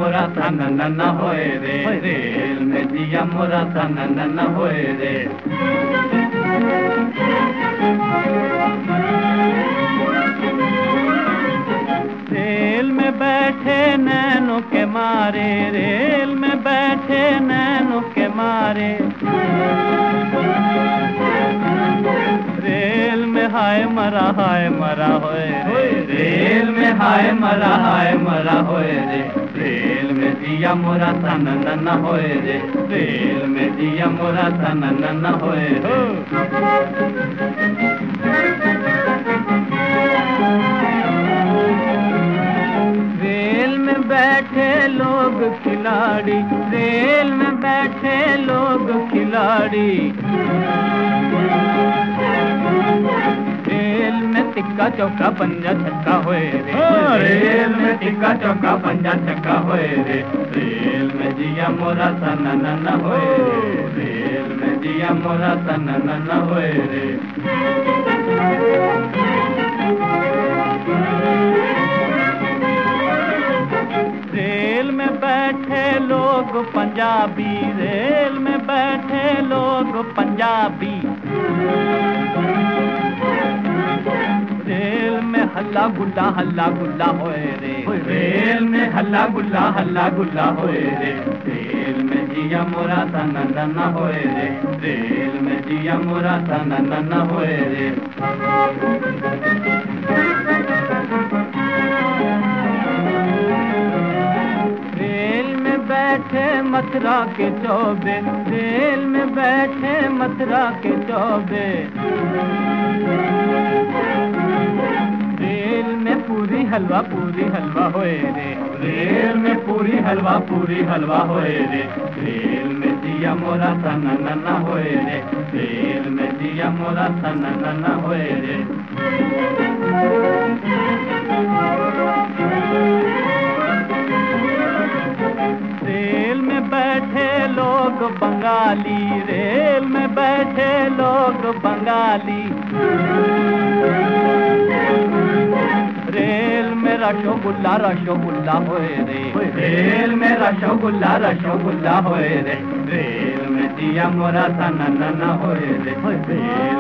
मोरा तन न होए रे, रेल में जिया मोरा तन न होए रे। रेल में बैठे नैनों के मारे, रेल में बैठे नैनों के मारे, रेल में हाय मरा होए रे, रेल में हाय मरा होए रे, रेल में जिया मोरा तन न होए रे, रेल में जिया मोरा तन न होए रे। रेल में बैठे लोग खिलाड़ी, रेल में बैठे लोग खिलाड़ी, रेल में टिक्का चौका पंजा छक्का होए रे, रेल में टिक्का चौका पंजा छक्का होए रे, रेल में जिया मोरा तन न होए रे, रेल में जिया मोरा तन न होए रे। रेल में बैठे लोग पंजाबी, रेल में बैठे लोग पंजाबी, रेल में हल्ला गुल्ला होए रे, रेल में हल्ला गुल्ला होए रे, रेल में जिया मोरा तन न होए रे, रेल में जिया मोरा तन न होए रे। रेल में बैठे मथुरा के चौबे, रेल में बैठे मथुरा के चौबे, रेल में पूरी हलवा होए रे, रेल में पूरी हलवा होए रे, रेल में जिया मोरा तन न होए रे, रेल में जिया मोरा तन न होए रे। रेल में बैठे लोग बंगाली, रेल में बैठे लोग बंगाली, रेल में रसोगुल्ला होए रे, रेल में रसोगुल्ला होए रे, रेल में जिया मोरा तन न होए रे, रेल